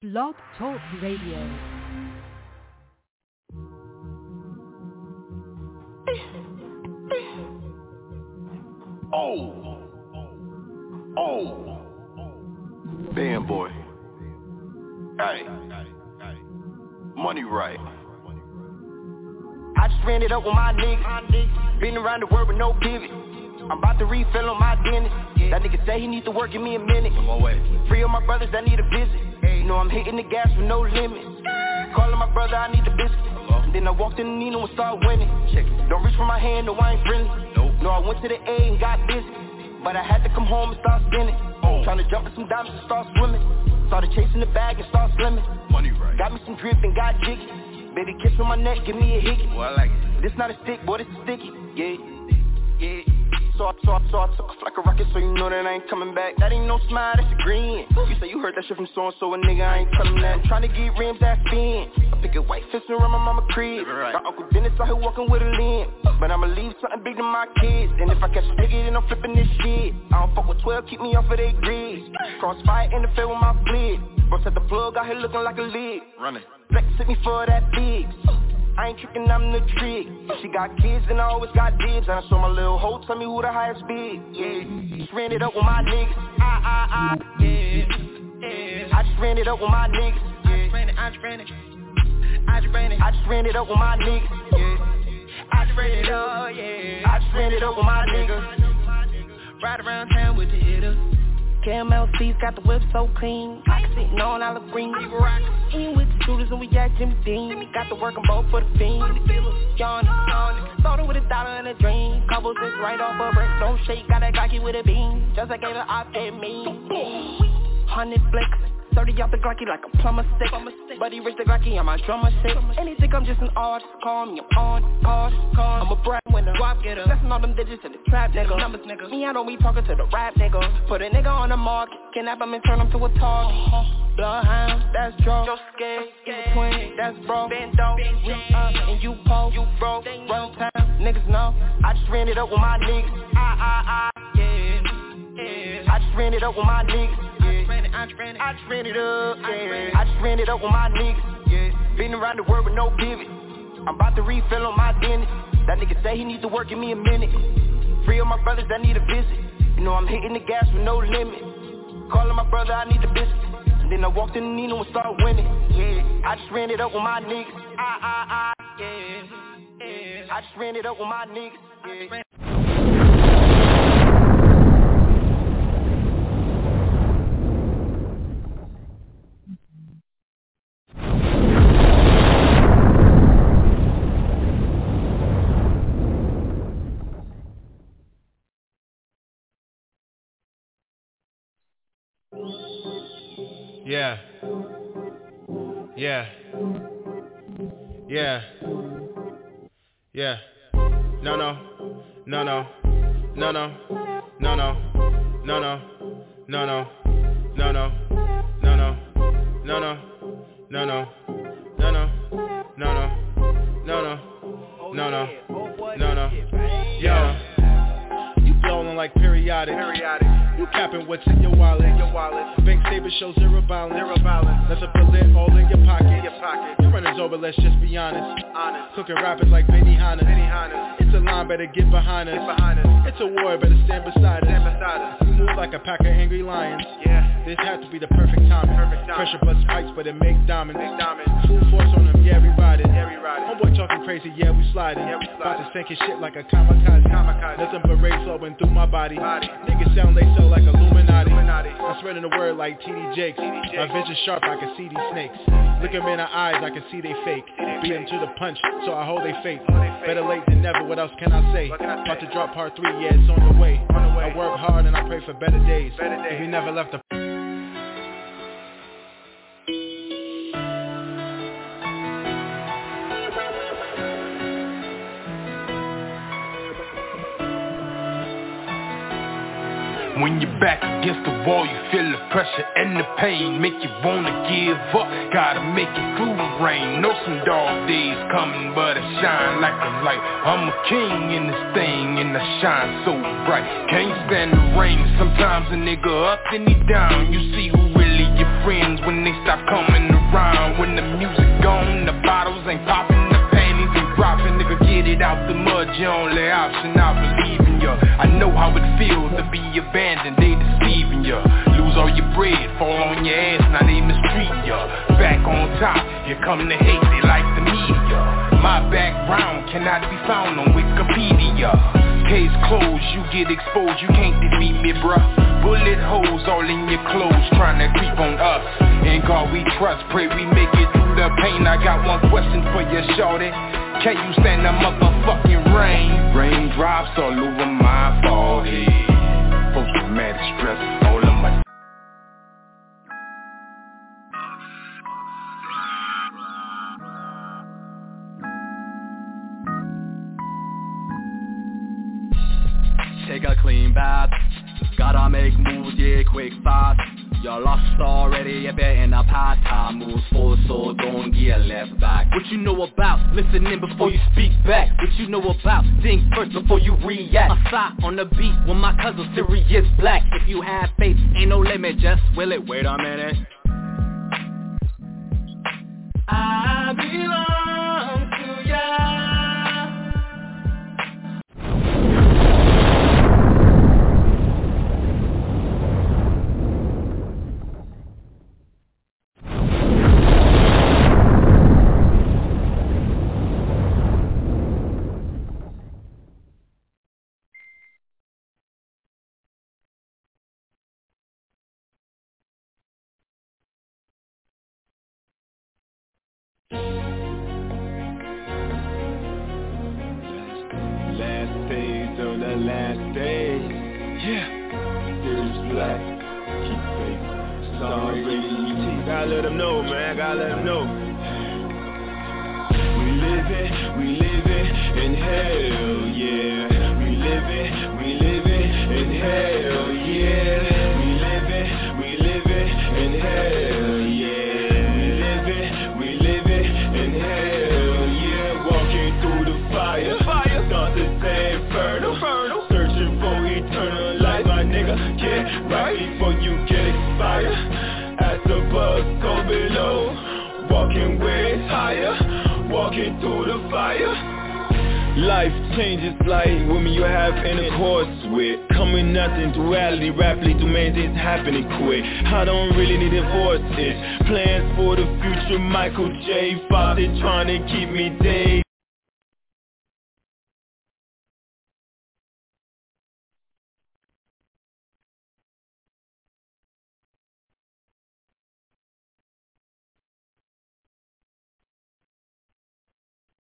Blog Talk Radio. Band boy. Hey. Money right. I just ran it up with my niggas. Been around the world with no pivot. I'm about to refill on my dentist. That nigga say he needs to work, give me a minute. On my way. Free of my brothers that need a visit. You know I'm hitting the gas with no limits. Calling my brother, I need the biscuit. And then I walked in the Nino and started winning. Don't reach for my hand, no I ain't friendly. No, I went to the A and got busy. But I had to come home and start spinning. Tryna jump in some diamonds and start swimming. Started chasing the bag and start slimming. Money right. Got me some drip and got jiggy. Baby kiss on my neck, give me a hickey. Boy, I like it. This not a stick, boy, this is sticky. Yeah. So I took off like a rocket, so you know that I ain't coming back. That ain't no smile, that's a grin. You say you heard that shit from so-and-so, a nigga, I ain't telling that. Tryna get rims that spin. I pick a white fist around my mama crib. Got Uncle Dennis out here walking with a limb. But I'ma leave something big to my kids. And if I catch a nigga, then I'm flipping this shit. I don't fuck with 12, keep me off of they grids. Crossfire interfere with my blade. Bro set the plug out here looking like a lid. Running. Flex hit me for that big. I ain't tricking, I'm the trick. She got kids and I always got dibs. And I saw my little hoe tell me who the highest bid. Yeah, just ran it up with my niggas. Yeah. I just ran it up with my niggas. I just ran it up with my niggas. Yeah. I just ran it up, yeah. I just ran it up with my niggas. Ride around town with the hitters. Caramel seats got the whip so clean. I sitting on olive green. In with the shooters and we got Jimmy Dean. Got to work on both for the fiend. Yawn. Started with $1 and a dream. Couples is right off a brick. Don't shake, got that cocky with a beam. Just like gave her op at me. 100 flicks. 30 off the Glocky like a plumber stick. Buddy rich the Glocky on my drummer stick. And he think I'm just an artist. Call me, I'm on card. I'm a brand winner. Swap getter. Blessing all them digits in the trap nigga. Numbers nigga. Me, I don't be talking to the rap nigga. Put a nigga on the market. Kidnap him and turn him to a target. Bloodhound, that's draw. Joe scared, you twin, that's bro. Bando, we up and you po. You broke, run time, niggas know. I just ran it up with my niggas. Yeah. I just ran it up with my niggas. I just ran it up, yeah. I just ran it up with my niggas, yeah. Been around the world with no pivot. I'm about to refill on my dentist. That nigga say he needs to work, give me a minute. Free of my brothers that need a visit. You know I'm hitting the gas with no limit. Calling my brother, I need the biscuit. And then I walked in the Nino and started winning. Yeah, I just ran it up with my niggas. Yeah. I just ran it up with my niggas. Yeah. Yeah. No. Yo. You blowing like periodic. You capping what's in your wallet. Bank statement shows zero balance. Let's put it all in your pocket. Your runners over, let's just be honest. Cooking rappers like Benny Hanna. It's a line, better get behind us. It's a war, better stand beside us. We move like a pack of angry lions. This had to be the perfect timing. Pressure bust spikes, but it makes diamonds. Full force on them, yeah, we ride it. Homeboy talking crazy, yeah, we sliding. About to sink his shit like a kamikaze. Nothing but rays flowing through my body. Niggas sound they sell like Illuminati. I'm spreading the word like TD Jakes. My vision sharp, I can see these snakes. Look them in the eyes, I can see they fake. Beat them to the punch, so I hold they fate. Better late than never, what else can I say? About to drop part 3, yeah, it's on the way. I work hard and I pray for better days. If we never left the When you're back against the wall, you feel the pressure and the pain. Make you wanna give up, gotta make it through the rain. Know some dog days coming, but I shine like a light. I'm a king in this thing, and I shine so bright. Can't stand the rain, sometimes a nigga up and he down. You see who really your friends when they stop coming in the street, back on top, here come the hate, they like the media. My background cannot be found on Wikipedia. Case closed, you get exposed, you can't defeat me, bruh. Bullet holes all in your clothes, trying to creep on us. In God we trust, pray we make it through the pain. I got one question for you, shorty. Can you stand the motherfucking rain? Raindrops all over my forehead. Post-traumatic stress all of my... Take a clean bath, gotta make moves, yeah, quick fast. You're lost already, you better in a past time. Moves forward, so don't get left back. What you know about listening before you speak back? What you know about think first before you react? I side on the beat with my cousin Sirius Black. If you have faith, ain't no limit, just will it. Wait a minute. I belong to ya. Last day, yeah. Sirius Black, keep faith. Sorry, gotta let them know, man. Gotta let them know. We living in hell, yeah. We living in hell, yeah. We living in hell, yeah. We living in hell, yeah. Walking through the fire, thoughts the same inferno. Searching for eternal life, my nigga. Get right before you get expired. As the bugs go below, walking where it's higher, walking through the fire. Life changes like women you have intercourse with. Coming nothing, duality, rapidly do many things happening quick. I don't really need divorces. Plans for the future, Michael J. Foster trying to keep me dead.